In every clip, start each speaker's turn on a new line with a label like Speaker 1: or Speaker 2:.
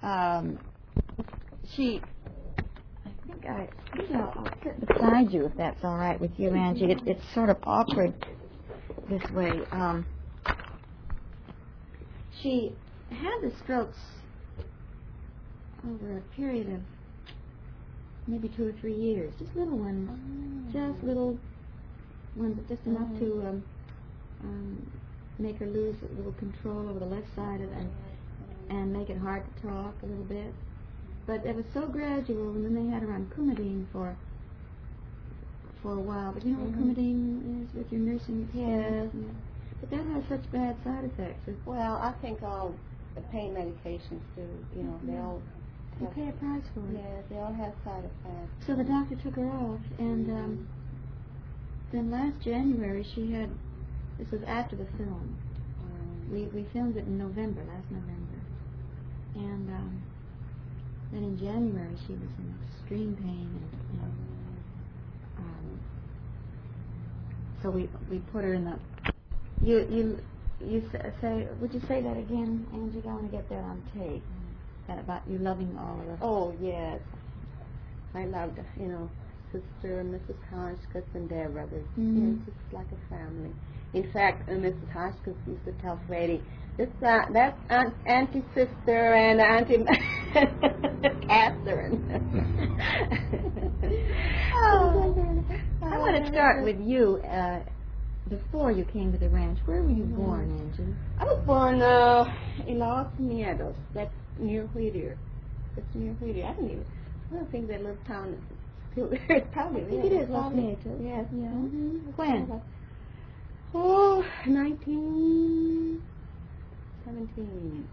Speaker 1: she... I think I'll sit beside you if that's all right with you, Angie. It's sort of awkward this way. She had the strokes over a period of maybe 2 or 3 years. Just little ones. Just little ones, just enough to make her lose a little control over the left side of it and make it hard to talk a little bit. But it was so gradual, and then they had her on Coumadine for a while. But you know what Coumadine is with your nursing?
Speaker 2: Yes.
Speaker 1: Yeah. But that has such bad side effects.
Speaker 2: Well, I think all the pain medications do. You know, they all.
Speaker 1: You pay a price for it.
Speaker 2: Yeah, they all have side effects.
Speaker 1: So the doctor took her off, and then last January she had. This was after the film. We filmed it in November, last November, and then in January she was in extreme pain, and so we put her in the. You say? Would you say that again, Angie? I want to get that on tape. That about you loving all of us.
Speaker 2: Oh yes, I loved Sister and Mrs. Hotchkiss and their brothers. It's just like a family. In fact, Mrs. Hotchkiss used to tell Freddie, that's Auntie Sister and Auntie Catherine.
Speaker 1: I want to start with you. Before you came to the ranch, where were you born, Angie?
Speaker 2: I was born in Los Nietos. That's near Whittier. That's near Whittier. I don't think that little town is still there. It's probably
Speaker 1: I think it is Los Nietos.
Speaker 2: Yes.
Speaker 1: Yeah. When?
Speaker 2: 1917.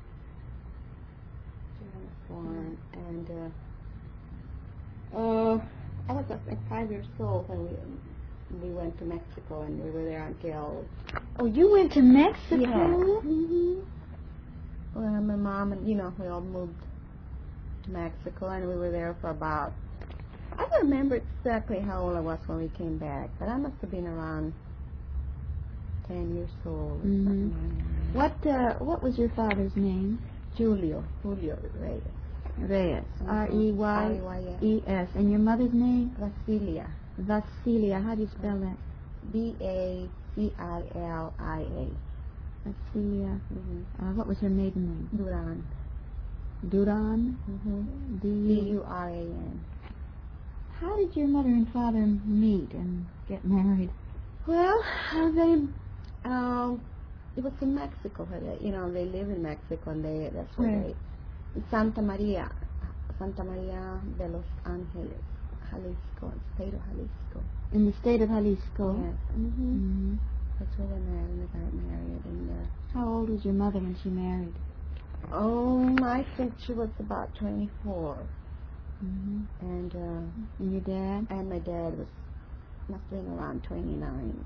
Speaker 2: I was born, and I was like 5 years old when we went to Mexico, and we were there until...
Speaker 1: Oh, you went to Mexico?
Speaker 2: Yeah. Well, my mom and, we all moved to Mexico, and we were there for about... I don't remember exactly how old I was when we came back, but I must have been around 10 years old.
Speaker 1: What was your father's name?
Speaker 2: Julio Reyes.
Speaker 1: Reyes. R-E-Y-E-S. And your mother's name?
Speaker 2: Vasilia.
Speaker 1: Vasilia. How do you spell that?
Speaker 2: Vasilia.
Speaker 1: Vasilia. What was her maiden name?
Speaker 2: Duran.
Speaker 1: Duran?
Speaker 2: D-U-R-A-N.
Speaker 1: How did your mother and father meet and get married?
Speaker 2: Well, it was in Mexico. They live in Mexico, and that's where they... Santa Maria de los Ángeles, Jalisco, state of Jalisco.
Speaker 1: In the state of Jalisco?
Speaker 2: Yes. That's where they got married. And
Speaker 1: how old was your mother when she married?
Speaker 2: I think she was about 24. And
Speaker 1: your dad?
Speaker 2: And my dad must have been around 29.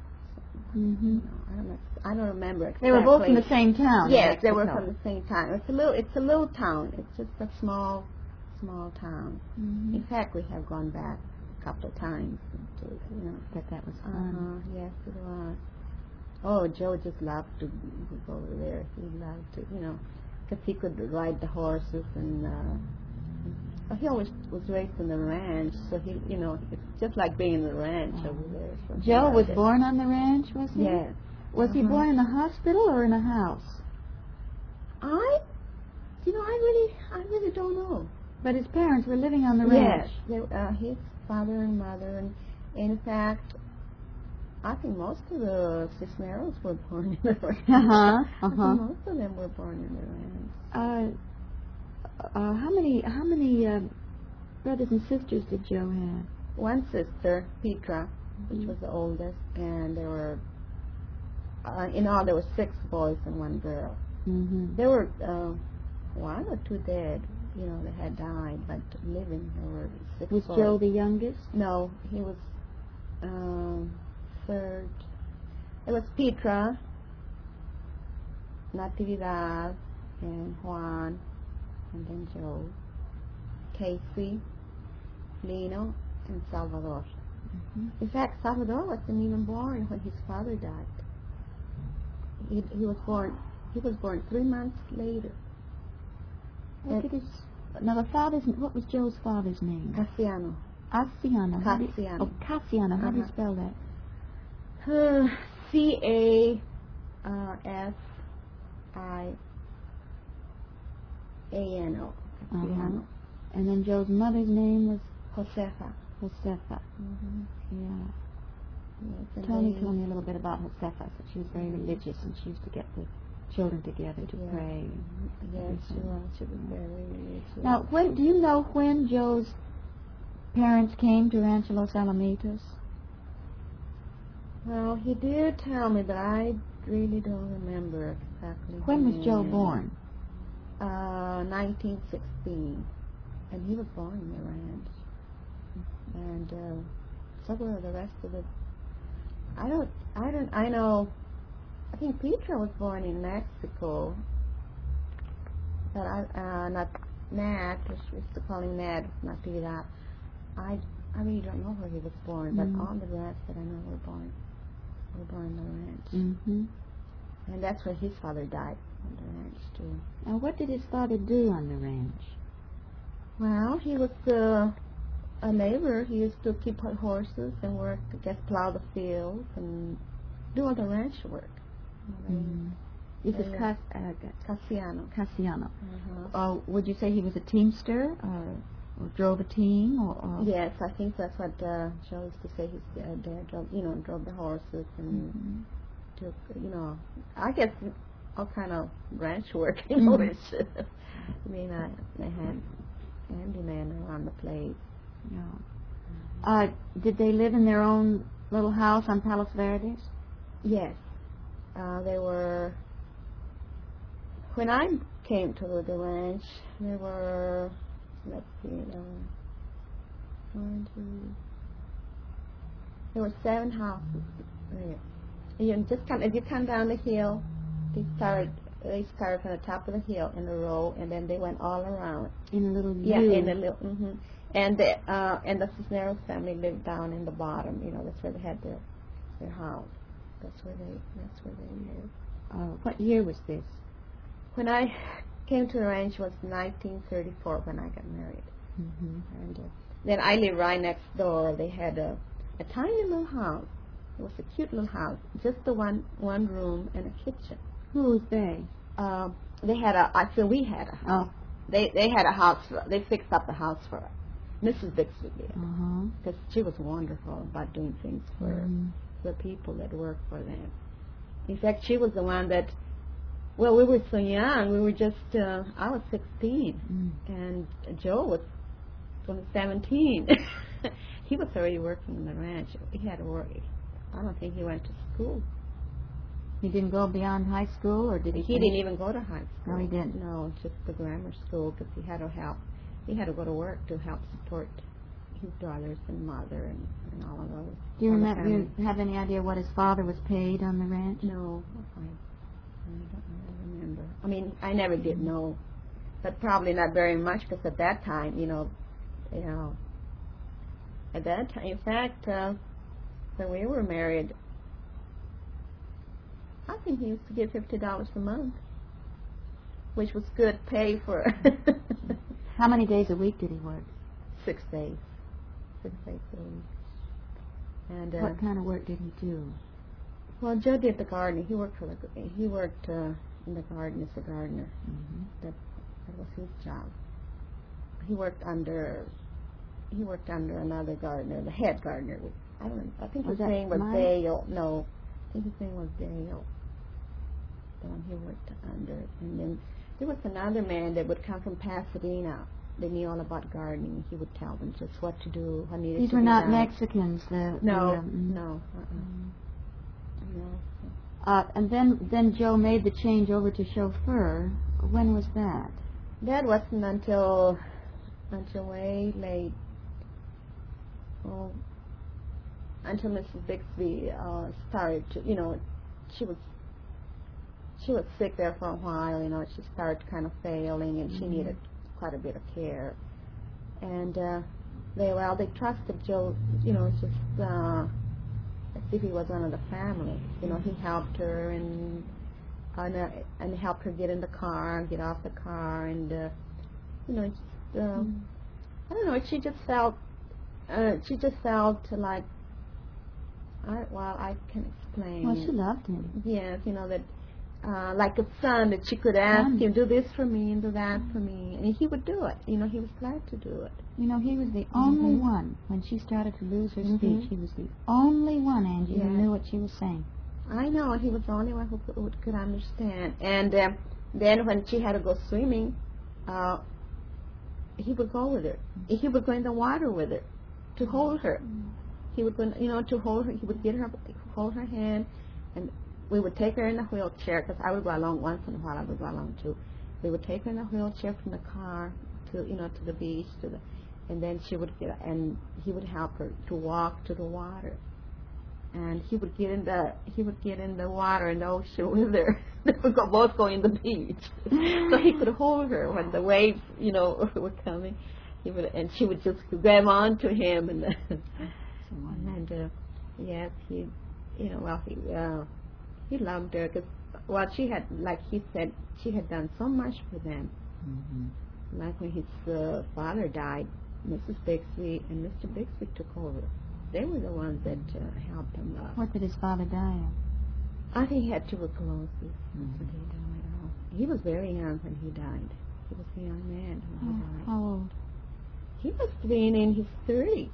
Speaker 2: I don't remember exactly.
Speaker 1: They were both from the same town.
Speaker 2: Yes, they were from the same town. It's a little town. It's just a small town. In fact, we have gone back a couple of times to
Speaker 1: But that was fun.
Speaker 2: Yes, it was. Oh, Joe just loved to go over there. He loved to, because he could ride the horses, and he always was raised on the ranch, so he, it's just like being in the ranch over there.
Speaker 1: Joe was born on the ranch, was he?
Speaker 2: Yes.
Speaker 1: Was he born in a hospital or in a house?
Speaker 2: I really don't know.
Speaker 1: But his parents were living on the ranch.
Speaker 2: Yes, his father and mother, and in fact, I think most of the Cisneros were born in the ranch. I think most of them were born in the ranch.
Speaker 1: How many brothers and sisters did Joe have?
Speaker 2: One sister, Petra, which was the oldest, and there were, in all, there were 6 boys and 1 girl. There were 1 or 2 dead. They had died, but living there were 6
Speaker 1: Was
Speaker 2: boys.
Speaker 1: Joe the youngest?
Speaker 2: No, he was third. It was Petra, Natividad, and Juan, and then Joe, Casey, Lino, and Salvador. In fact, Salvador wasn't even born when his father died. He was born 3 months later.
Speaker 1: What did his now the father's, what was Joe's father's name?
Speaker 2: Cassiano.
Speaker 1: Cassiano.
Speaker 2: Cassiano.
Speaker 1: Oh, Cassiano. How do you
Speaker 2: Uh-huh.
Speaker 1: spell that?
Speaker 2: Cassiano.
Speaker 1: Uh-huh. And then Joe's mother's name was
Speaker 2: Josefa.
Speaker 1: Josefa.
Speaker 2: Mm-hmm.
Speaker 1: Yeah.
Speaker 2: Yes, and
Speaker 1: Tony
Speaker 2: they-
Speaker 1: told me a little bit about Josefa. So she was very religious, and she used to get the children together to
Speaker 2: Yeah.
Speaker 1: pray.
Speaker 2: Yes, she was. She was very religious.
Speaker 1: Now, do you know when Joe's parents came to Rancho Los Alamitos?
Speaker 2: Well, he did tell me, but I really don't remember exactly.
Speaker 1: When was Joe born?
Speaker 2: 1916, and he was born in the ranch. And several of the rest of the, I know. I think Petra was born in Mexico, but not Nat. We used to call him Nat, not Peter. I really don't know where he was born, but all the rest that I know were born on the ranch.
Speaker 1: Mm-hmm.
Speaker 2: And that's where his father died, on the ranch too.
Speaker 1: Now, what did his father do on the ranch?
Speaker 2: Well, he was a laborer. He used to keep horses and work, I guess, plow the fields and do all the ranch work.
Speaker 1: This is
Speaker 2: Cassiano.
Speaker 1: Cassiano.
Speaker 2: Uh-huh.
Speaker 1: Would you say he was a teamster or drove a team? Or
Speaker 2: Yes, I think that's what Joe used to say. His dad drove the horses and took, I guess all kind of ranch work. I mean, they had handyman around the place.
Speaker 1: Yeah. Did they live in their own little house on Palos Verdes?
Speaker 2: Yes. They were, when I came to the ranch, there were, let's see, there were 7 houses there. If you come down the hill, they started from the top of the hill in a row, and then they went all around.
Speaker 1: In a little U?
Speaker 2: Yeah, in a little, and the Cisneros family lived down in the bottom, that's where they had their house. That's where they lived.
Speaker 1: What year was this?
Speaker 2: When I came to the ranch was 1934 when I got married.
Speaker 1: Mm-hmm.
Speaker 2: And then I lived right next door. They had a tiny little house. It was a cute little house, just the one room and a kitchen.
Speaker 1: Who was they?
Speaker 2: They had we had a house.
Speaker 1: Oh.
Speaker 2: They had a house. They fixed up the house for us. Mrs. Bixby did. Because she was wonderful about doing things for the people that worked for them. In fact, she was the one that, we were so young. We were just, I was 16, and Joe was only 17. He was already working in the ranch. He had to work. I don't think he went to school.
Speaker 1: He didn't go beyond high school, or did he?
Speaker 2: He didn't even go to high school.
Speaker 1: No, he didn't.
Speaker 2: No, just the grammar school, because he had to help. He had to go to work to help support his brothers and mother and all of those.
Speaker 1: Do you have any idea what his father was paid on the ranch?
Speaker 2: No, I don't remember. I mean, I never did know, but probably not very much, because at that time, at that time, in fact, when we were married, I think he used to get $50 a month, which was good pay for.
Speaker 1: How many days a week did he work?
Speaker 2: 6 days. 6 days a week. And
Speaker 1: what kind of work did he do?
Speaker 2: Well, Joe did the gardening. He worked in the garden as a gardener. That was his job. He worked under another gardener, the head gardener. I think his name was Dale. No, I think his name was Dale. The one he worked under. And then there was another man that would come from Pasadena. They knew all about gardening. He would tell them just what to do, what needed to be done.
Speaker 1: These were not Mexicans.
Speaker 2: No.
Speaker 1: And then Joe made the change over to chauffeur. When was that?
Speaker 2: That wasn't until way late. Until Mrs. Bixby started to, she was sick there for a while. She started kind of failing, and she needed quite a bit of care. And they trusted Joe, just as if he was one of the family. He helped her and helped her get in the car, get off the car, and I don't know. She just felt like I can explain.
Speaker 1: Well, she loved him.
Speaker 2: Yes, that like a son that she could ask him, do this for me and do that for me, and he would do it. He was glad to do it.
Speaker 1: He was the only one, when she started to lose her speech, he was the only one, Angie, who knew what she was saying.
Speaker 2: I know, he was the only one who could understand. And then when she had to go swimming, he would go with her. He would go in the water with her to hold her. He would go, to hold her. He would hold her hand, and we would take her in the wheelchair, because I would go along once in a while. I would go along too. We would take her in the wheelchair from the car to the beach and then she would and he would help her to walk to the water. And he would get in the water in the ocean with her. They would both go in the beach, so he could hold her when the waves, were coming. And she would just grab onto him, and yes, he loved her, because she had, like he said, she had done so much for them. Like when his father died, Mrs. Bixby and Mr. Bixby took over. They were the ones that helped him.
Speaker 1: What did his father die of?
Speaker 2: I think he had tuberculosis. That's what he died of. He was very young when he died. He was a young man when he died.
Speaker 1: How old?
Speaker 2: He must have been in his 30s.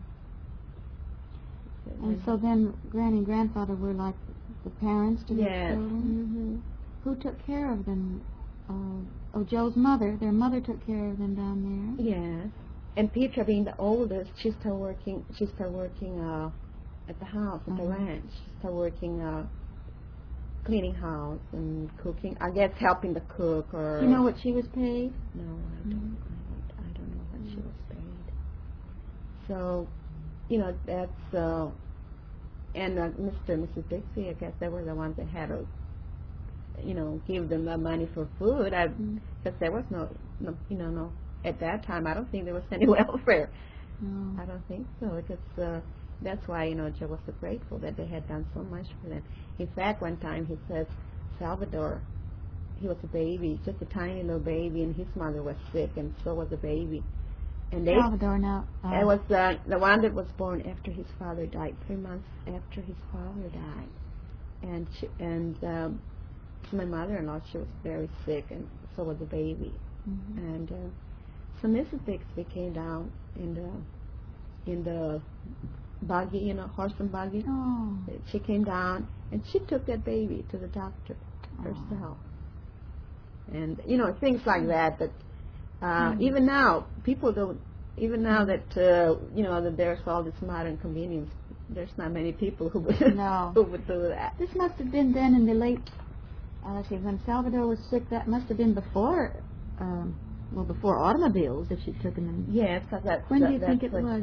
Speaker 1: And so then Granny and Grandfather were like the parents to their children? Who took care of them? Joe's mother. Their mother took care of them down there.
Speaker 2: Yes. And Petra, being the oldest, she started working at the house, at the ranch. She started working cleaning house and cooking. I guess helping the cook. Or
Speaker 1: do you know what she was paid?
Speaker 2: No, I don't. I don't know what she was paid. So, that's and Mr. and Mrs. Dixie, I guess they were the ones that had to, give them the money for food. Because there was no, at that time, I don't think there was any welfare.
Speaker 1: No.
Speaker 2: I don't think so, because that's why, Joe was so grateful that they had done so much for them. In fact, one time he says, Salvador, he was a baby, just a tiny little baby, and his mother was sick, and so was the baby. And
Speaker 1: Salvador now.
Speaker 2: It was the one that was born after his father died, 3 months after his father died. And my mother-in-law, she was very sick, and so was the baby. And so Mrs. Bixby came down in the buggy, horse and buggy.
Speaker 1: Oh.
Speaker 2: She came down, and she took that baby to the doctor herself. And, things like that, even now, people don't, even now that, that there's all this modern convenience, there's not many people who would, who would do that.
Speaker 1: This must have been then in the late, when Salvador was sick, that must have been before, before automobiles, if she took him in.
Speaker 2: Yes, because
Speaker 1: when do you think it was?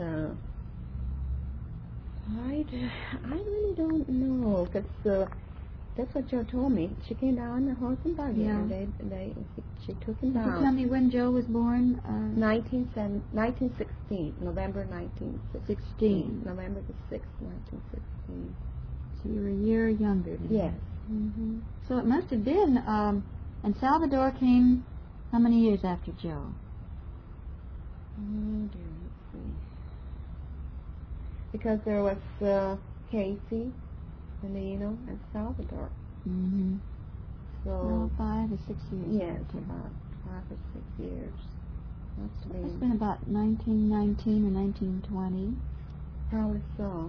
Speaker 2: I really don't know, because that's what Joe told me. She came down in the horse and buggy, and she took him down.
Speaker 1: Can you tell me when Joe was born?
Speaker 2: 1916, November 1916. November the 6th, 1916.
Speaker 1: So you were a year younger.
Speaker 2: Yes.
Speaker 1: So it must have been, and Salvador came how many years after Joe?
Speaker 2: Oh dear, let's see. Because there was Casey, and Salvador. So
Speaker 1: 5 or 6 years.
Speaker 2: Yes, about 5 or 6 years.
Speaker 1: It's been about 1919 or 1920.
Speaker 2: Probably so.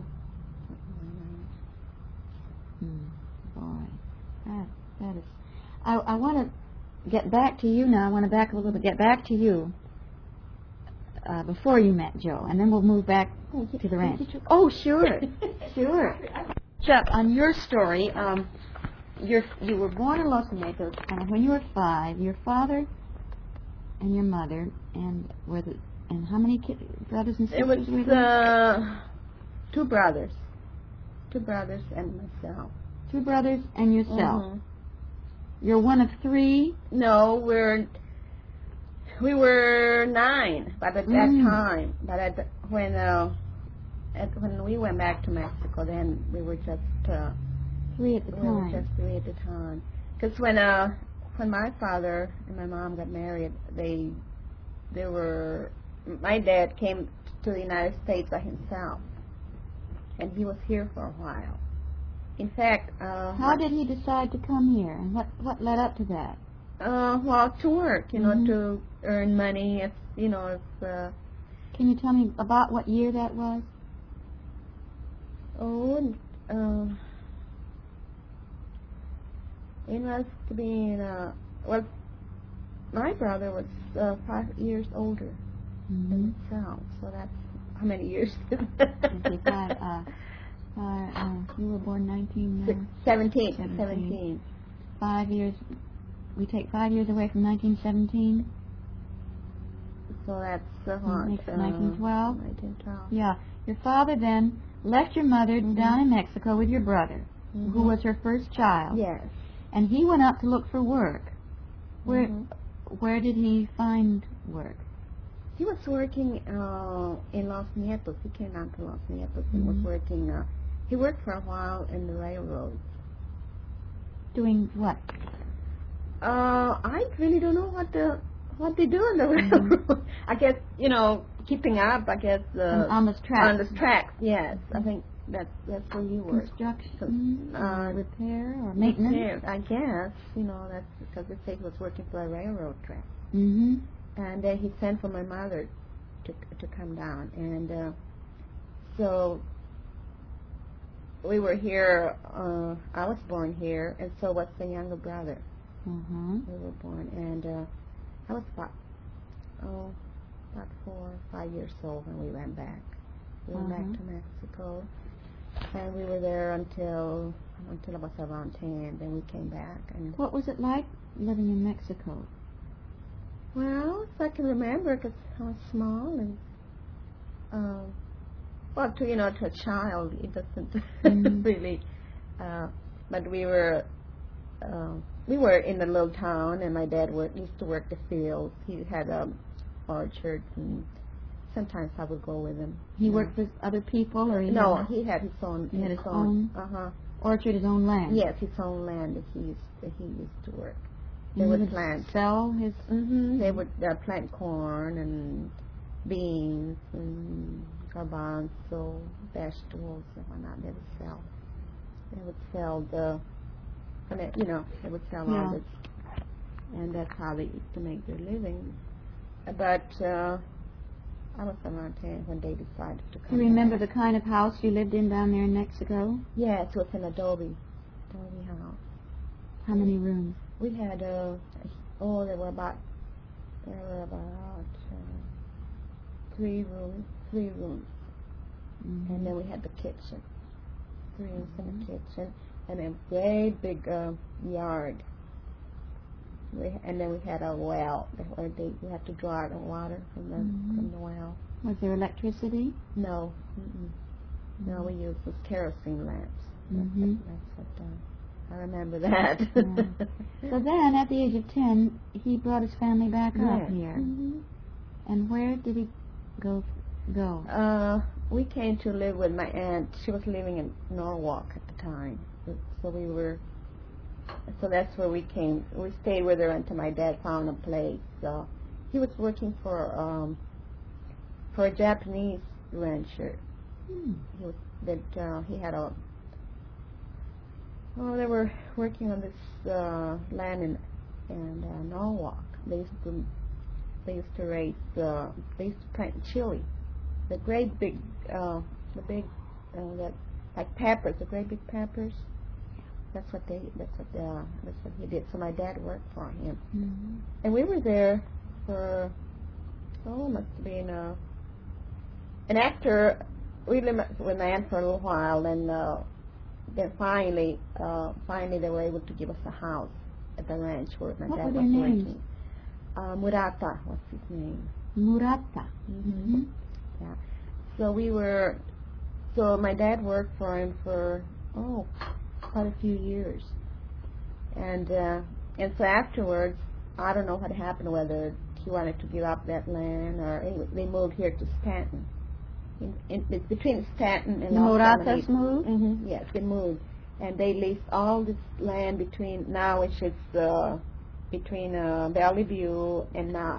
Speaker 1: Boy, that is. I want to get back to you now. I want to back a little bit. Get back to you before you met Joe, and then we'll move back to the ranch. Oh, sure, sure. Chuck, on your story, you were born in Los Tomatoes, and when you were 5, your father and your mother, and how many brothers and sisters?
Speaker 2: It was 2 brothers. 2 brothers and myself. 2 brothers
Speaker 1: and yourself. You're one of 3?
Speaker 2: No, we were 9, but at that time. But when we went back to Mexico, then we were just
Speaker 1: 3 at the time.
Speaker 2: We were just 3 at the time. Because when my father and my mom got married, they my dad came to the United States by himself, and he was here for a while. In fact,
Speaker 1: how did he decide to come here, and what led up to that?
Speaker 2: Well, to work, to earn money.
Speaker 1: Can you tell me about what year that was?
Speaker 2: It must have been, my brother was 5 years older than himself, so that's how many years?
Speaker 1: 55. You were born
Speaker 2: 17.
Speaker 1: 5 years. We take 5 years away from 1917.
Speaker 2: So that's what?
Speaker 1: Makes it 1912.
Speaker 2: 1912.
Speaker 1: Yeah. Your father then left your mother down in Mexico with your brother, who was her first child.
Speaker 2: Yes.
Speaker 1: And he went out to look for work. Where did he find work?
Speaker 2: He was working in Los Nietos. He came out to Los Nietos and was working. He worked for a while in the railroad.
Speaker 1: Doing what?
Speaker 2: I really don't know what they do in the railroad. I guess keeping up. I guess
Speaker 1: on the tracks.
Speaker 2: On the tracks, yes. I think that's where you work.
Speaker 1: Construction, repair, or maintenance.
Speaker 2: Repair, I guess. That's because they say he was working for a railroad track.
Speaker 1: Mm-hmm.
Speaker 2: And then he sent for my mother to come down, and so we were here. I was born here, and so was the younger brother.
Speaker 1: Mm-hmm.
Speaker 2: We were born, and I was about 4 or 5 years old when we went back. We went back to Mexico, and we were there until I was around 10. Then we came back. And
Speaker 1: what was it like living in Mexico?
Speaker 2: Well, if I can remember, because I was small, and to a child, it doesn't really. But we were in a little town, and my dad used to work the fields. He had orchards, and sometimes I would go with him.
Speaker 1: He worked with other people, or
Speaker 2: he had his own.
Speaker 1: He had his own orchard, his own land.
Speaker 2: Yes, his own land that he used to work. They
Speaker 1: would
Speaker 2: plant.
Speaker 1: Sell his.
Speaker 2: They would plant corn and beans and garbanzo, vegetables and whatnot. They would sell. They would sell they would sell all this, and that's how they used to make their living. But I was around 10 when they decided to come.
Speaker 1: Do you remember the kind of house you lived in down there in Mexico?
Speaker 2: Yes, it was an adobe house.
Speaker 1: How many rooms?
Speaker 2: We had there were about 3 rooms, and then we had the kitchen, 3 rooms and a kitchen, and a great big yard. And then we had a well where we had to draw the water from the well.
Speaker 1: Was there electricity?
Speaker 2: No. No, we used those kerosene lamps. That's what I remember that.
Speaker 1: So then, at the age of 10, he brought his family back up here. And where did he go?
Speaker 2: We came to live with my aunt. She was living in Norwalk at the time. So that's where we came. We stayed with her until my dad found a place. He was working for a Japanese rancher. He had a. Oh, they were working on this land in Norwalk. They used to raise. They used to plant chili. The great big, like peppers, the great big peppers. That's what he did. So my dad worked for him, and we were there for must have been and after we lived with my aunt for a little while, and then finally they were able to give us a house at the ranch where my dad was working. Murata was his name.
Speaker 1: Murata.
Speaker 2: Yeah. So my dad worked for him for quite a few years, and so afterwards, I don't know what happened, whether he wanted to give up that land or anyway, they moved here to Stanton. It's between Stanton and Los
Speaker 1: Muratas moved?
Speaker 2: Yes, they moved, and they leased all this land between Bellevue and Knott,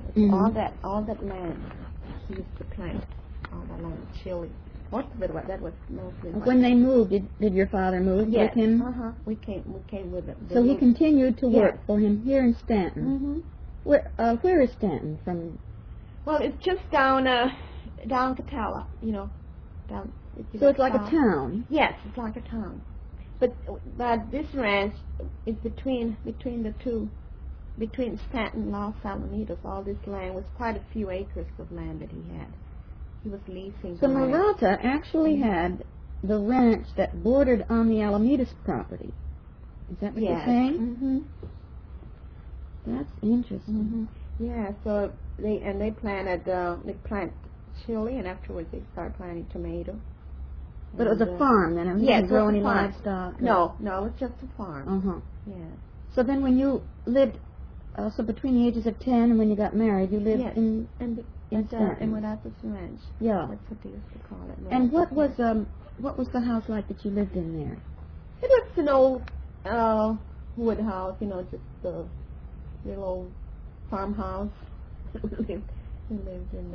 Speaker 1: Mhm.
Speaker 2: All that land he used to plant, all that land, chili. Most of it, that was mostly.
Speaker 1: When they moved, did your father move
Speaker 2: yes.
Speaker 1: with him?
Speaker 2: We came with him.
Speaker 1: So he continued to work
Speaker 2: Yes.
Speaker 1: for him here in Stanton.
Speaker 2: Mm-hmm.
Speaker 1: Where is Stanton from?
Speaker 2: Well, it's just down Catella, down.
Speaker 1: So it's like a town.
Speaker 2: Yes, it's like a town. But this ranch is between the two, between Stanton and Los Alamitos. All this land was quite a few acres of land that he had. He was leasing.
Speaker 1: So
Speaker 2: the land.
Speaker 1: Murata actually had the ranch that bordered on the Alamitos property. Is that what you're saying?
Speaker 2: Mm-hmm.
Speaker 1: That's interesting.
Speaker 2: Mm-hmm. Yeah. So they plant chili, and afterwards they start planting tomato.
Speaker 1: But it was a farm then. He didn't grow any livestock.
Speaker 2: No, it was just a farm. Yeah.
Speaker 1: So then, when you lived, so between the ages of 10 and when you got married, you lived in
Speaker 2: Murata's ranch.
Speaker 1: Yeah.
Speaker 2: That's what they used to call it.
Speaker 1: And what was the house like that you lived in there?
Speaker 2: It was an old wood house, just a little old farmhouse. we lived in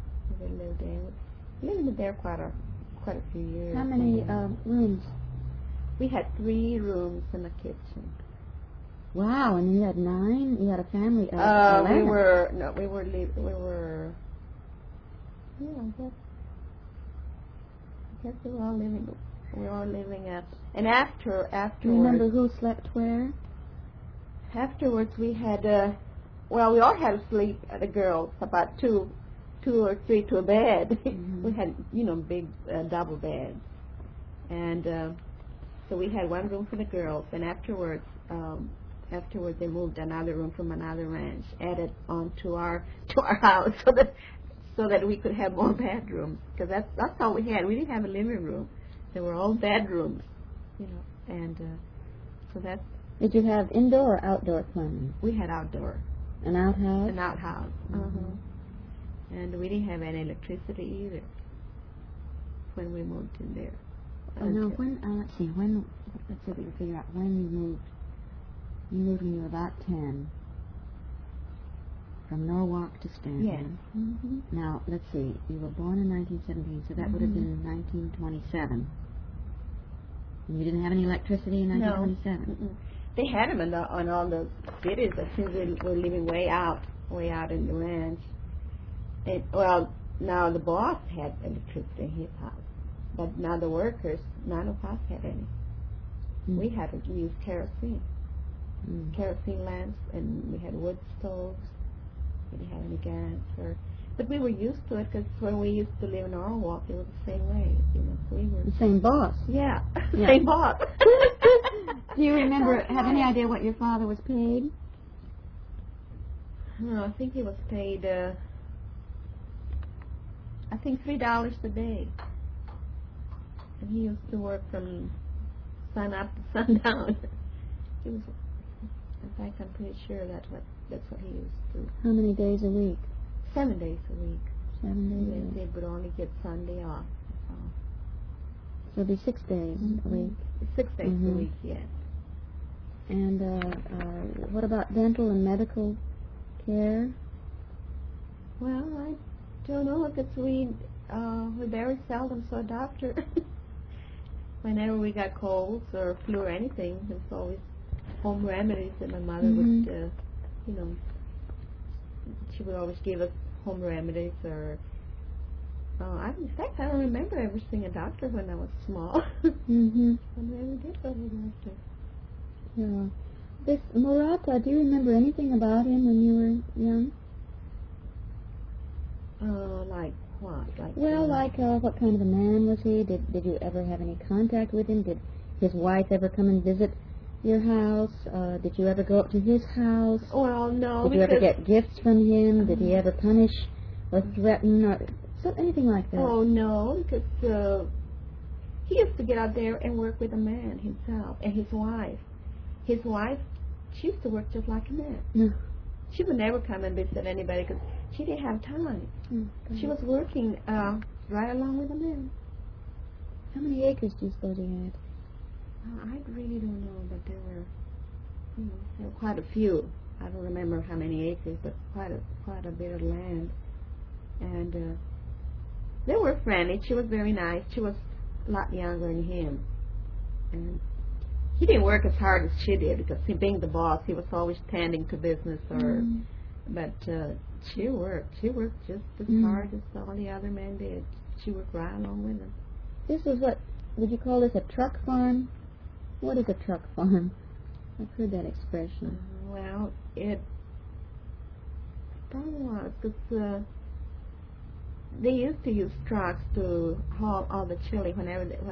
Speaker 2: there quite a few years.
Speaker 1: How many rooms?
Speaker 2: We had 3 rooms and a kitchen.
Speaker 1: Wow, and you had 9? You had a family of 11?
Speaker 2: We were I guess we were all living at, and afterwards.
Speaker 1: Do you remember who slept where?
Speaker 2: Afterwards we had, we all had to sleep, the girls, about two or three to a bed.
Speaker 1: Mm-hmm.
Speaker 2: We had, big double beds. And so we had one room for the girls, and afterwards they moved another room from another ranch, added on to our house, so that we could have more bedrooms, because that's all we had. We didn't have a living room. They were all bedrooms, and so that's.
Speaker 1: Did you have indoor or outdoor plumbing?
Speaker 2: We had outdoor.
Speaker 1: An outhouse?
Speaker 2: An outhouse. Mm-hmm. And we didn't have any electricity either when we moved in there.
Speaker 1: Oh, no, let's see if we can figure out when you moved. You moved when you were about 10. From Norwalk to Stanton.
Speaker 2: Yes. Mm-hmm.
Speaker 1: Now, let's see. You were born in 1917, so that would have been 1927. And you didn't have any electricity in 1927?
Speaker 2: No. They had them on all the cities as soon as we were living way out in the ranch. Now the boss had electricity in his house, but now the workers, none of us had any. We had to use kerosene lamps, and we had wood stoves. We didn't have any gas, but we were used to it, because when we used to live in Norwalk, it was the same way. So we were
Speaker 1: the same boss.
Speaker 2: Yeah, same boss.
Speaker 1: Do you have any idea what your father was paid?
Speaker 2: No, I think he was paid, $3 a day. And he used to work from sun up to sundown. He was, in fact, I'm pretty sure that's what he used to.
Speaker 1: How many days a week?
Speaker 2: 7 days a week.
Speaker 1: 7 days a week.
Speaker 2: They would only get Sunday off.
Speaker 1: So it'd be 6 days a week.
Speaker 2: 6 days a week, yes.
Speaker 1: And what about dental and medical care?
Speaker 2: Well, I don't know, because we very seldom saw a doctor. Whenever we got colds or flu or anything, there was always home remedies that my mother would, she would always give us home remedies. Or in fact, I don't remember ever seeing a doctor when I was small. I never did go to a doctor.
Speaker 1: Yeah. This Murata, do you remember anything about him when you were young?
Speaker 2: Like what?
Speaker 1: What kind of a man was he? Did you ever have any contact with him? Did his wife ever come and visit your house? Did you ever go up to his house?
Speaker 2: Well, no.
Speaker 1: Did you ever get gifts from him? Did he ever punish or threaten or anything like that?
Speaker 2: Oh, no, because he used to get out there and work with a man himself, and his wife. His wife, she used to work just like a man.
Speaker 1: No.
Speaker 2: She would never come and visit anybody because she didn't have time. She was working right along with the men.
Speaker 1: How many acres do you suppose he had?
Speaker 2: I really don't know, but there were quite a few. I don't remember how many acres, but quite a bit of land. And they were friendly. She was very nice. She was a lot younger than him. And he didn't work as hard as she did because he being the boss, he was always tending to business but she worked just as hard as all the other men did. She worked right along with them.
Speaker 1: This is what, would you call this a truck farm? What is a truck farm? I've heard that expression.
Speaker 2: Well, it probably was because they used to use trucks to haul all the chili when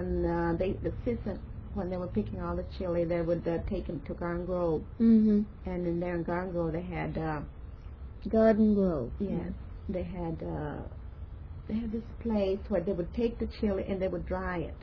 Speaker 2: they were picking all the chili. They would take them to Garden Grove, and in there in Garden Grove they had
Speaker 1: Garden Grove.
Speaker 2: Yes, they had this place where they would take the chili and they would dry it.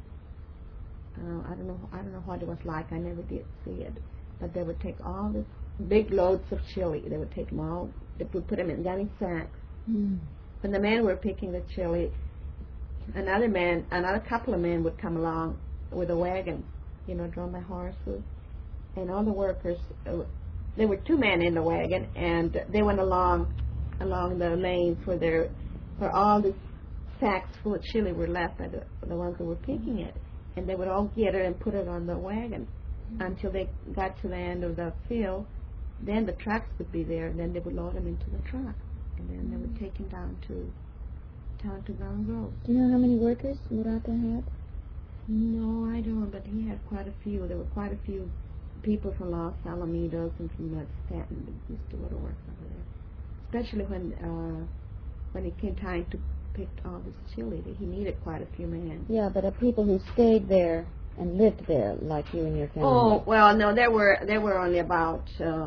Speaker 2: I don't know what it was like. I never did see it, but they would take all this big loads of chili. They would take them all. They would put them in gunny sacks. When the men were picking the chili, another couple of men would come along with a wagon, drawn by horses, and all the workers. There were two men in the wagon, and they went along the lanes where all these sacks full of chili were left by the ones who were picking it, and they would all get it and put it on the wagon until they got to the end of the field. Then the trucks would be there, and then they would load them into the truck, and then they would take them down to Garden Grove.
Speaker 1: Do you know how many workers Murata had?
Speaker 2: No, I don't, but he had quite a few. There were quite a few people from Los Alamitos and from Stanton that used to go to work over there. Especially when it came time to pick all this chili, he needed quite a few men.
Speaker 1: Yeah, but people who stayed there and lived there, like you and your family.
Speaker 2: Oh well, no, there were only about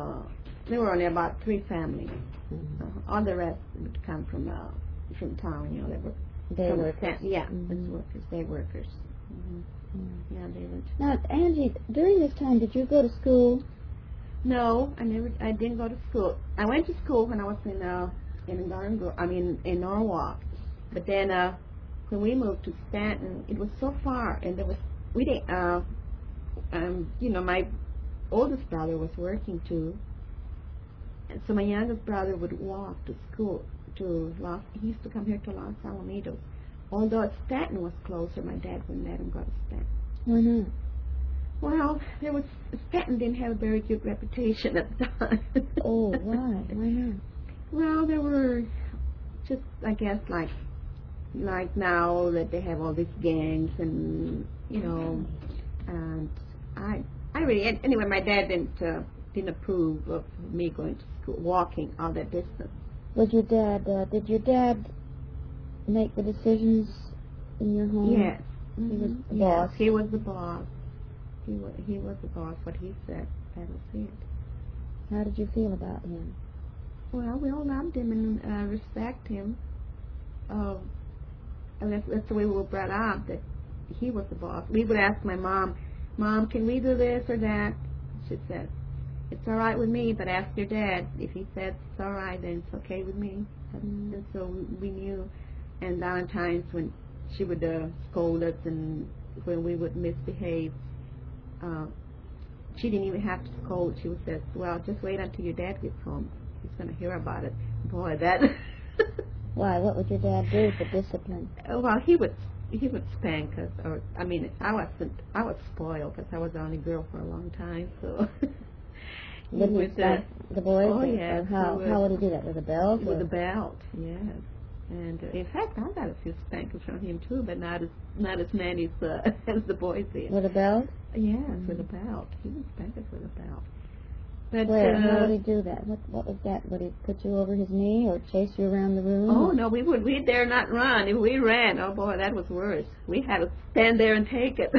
Speaker 2: 3 families. All the rest would come from town. They were
Speaker 1: day workers.
Speaker 2: Day workers. Yeah, they went.
Speaker 1: Now, Angie, during this time, did you go to school?
Speaker 2: No, I didn't go to school. I went to school when I was in Norwalk. But then when we moved to Stanton, it was so far, and my oldest brother was working too, and so my youngest brother would walk to school he used to come here to Los Alamitos. Although Stanton was closer, my dad wouldn't let him go to Stanton.
Speaker 1: Why not?
Speaker 2: Well, Stanton didn't have a very good reputation at the time.
Speaker 1: Oh, why? Why not?
Speaker 2: Well, there were just, I guess, like now that they have all these gangs and and I really anyway. My dad didn't approve of me going to school, walking all that distance.
Speaker 1: Was your dad? Did your dad make the decisions in your home?
Speaker 2: Yes.
Speaker 1: He was the boss.
Speaker 2: He was the boss. He was the boss. What he said, that was it.
Speaker 1: How did you feel about him?
Speaker 2: Well, we all loved him and respect him. And that's the way we were brought up, that he was the boss. We would ask my mom, can we do this or that? She said, it's all right with me, but ask your dad. If he says it's all right, then it's okay with me. And so we knew. And there were times when she would scold us, and when we would misbehave, she didn't even have to scold. She would say, well, just wait until your dad gets home. He's going to hear about it. Boy, that...
Speaker 1: Why? What would your dad do for discipline?
Speaker 2: Well, he would spank us. I was spoiled because I was the only girl for a long time, so...
Speaker 1: Would he spank the boys?
Speaker 2: Oh, yes.
Speaker 1: How would he do that? With a belt?
Speaker 2: With a belt, yes. And in fact, I got a few spankings from him too, but not as many as the boys did.
Speaker 1: With a belt?
Speaker 2: Yes, with a belt. He would spank us with a belt. But
Speaker 1: how would he do that? What was that? Would he put you over his knee or chase you around the room?
Speaker 2: Oh no, we dare not run. If we ran, oh boy, that was worse. We had to stand there and take it.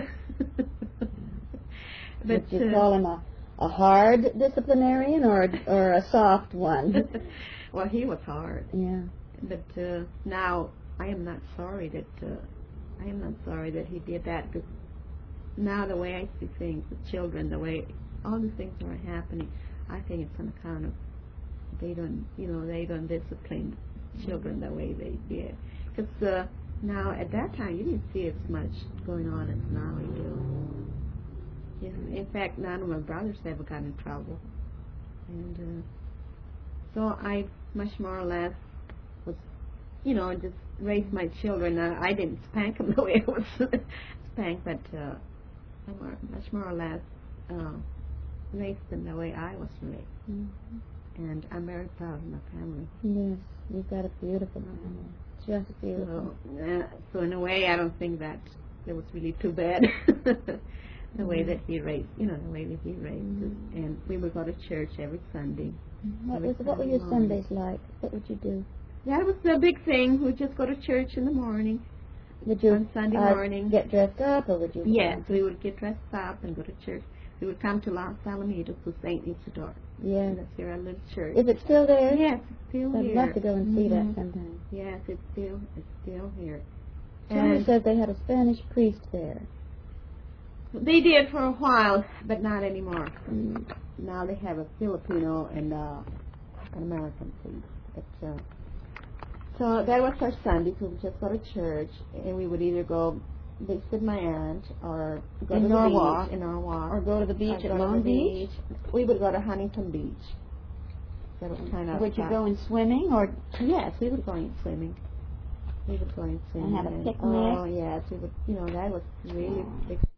Speaker 1: Would you call him a hard disciplinarian or a soft one?
Speaker 2: Well, he was hard.
Speaker 1: Yeah.
Speaker 2: But now I am not sorry that he did that, because now the way I see things, the children, the way all the things that are happening, I think it's on account of they don't discipline children the way they did. Because now at that time you didn't see as much going on as now you do. In fact, none of my brothers ever got in trouble. And so I much more or less was, just raised my children. I didn't spank them the way I was spanked, but I much more or less raised them the way I was raised.
Speaker 1: Mm-hmm.
Speaker 2: And I'm very proud of my family.
Speaker 1: Yes, you've got a beautiful family. Just beautiful.
Speaker 2: So in a way, I don't think that it was really too bad. The way that he raised, the way that he raised us. And we would go to church every Sunday.
Speaker 1: What were your Sundays like? What would you do?
Speaker 2: That was the big thing. We'd just go to church in the morning.
Speaker 1: Would you
Speaker 2: on Sunday morning
Speaker 1: get dressed up, or would you?
Speaker 2: Yes, we would get dressed up and go to church. We would come to Los Alamitos to St. Isidore.
Speaker 1: Yes.
Speaker 2: That's here, our little church.
Speaker 1: Is it still there?
Speaker 2: Yes, it's still
Speaker 1: I'd
Speaker 2: here.
Speaker 1: love to go and see that sometime.
Speaker 2: Yes, it's still here.
Speaker 1: Johnny says they had a Spanish priest there.
Speaker 2: They did for a while, but not anymore.
Speaker 1: Mm.
Speaker 2: Now they have a Filipino and an American priest. But, so that was our Sunday. So we just go to church, and we would either go visit my aunt or go
Speaker 1: In
Speaker 2: to
Speaker 1: Norwalk.
Speaker 2: the beach in Norwalk,
Speaker 1: Or go to the beach
Speaker 2: or
Speaker 1: at
Speaker 2: go to
Speaker 1: Long
Speaker 2: the
Speaker 1: Beach?
Speaker 2: We would go to Huntington Beach. That was kind of.
Speaker 1: Would you go in swimming, or?
Speaker 2: Yes, we would go in swimming. We would go in swimming
Speaker 1: And have a picnic?
Speaker 2: Oh yes, we would. That was really big